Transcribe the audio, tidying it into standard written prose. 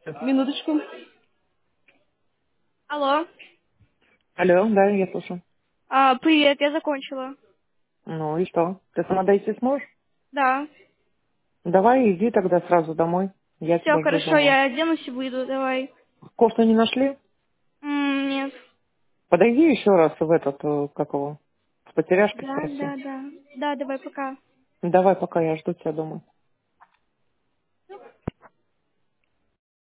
Минуточку. Алло. Алло, да, я слушаю. Привет, я закончила. Ну и что? Ты сама дойти сможешь? Да. Давай иди тогда сразу домой. Я Все, тебя жду хорошо, дома. я оденусь и выйду, давай. Кофту не нашли? Нет. Подойди еще раз в этот, как его, с потеряшки Да, спроси. да, да. Да, давай, пока. Давай, пока я жду тебя дома.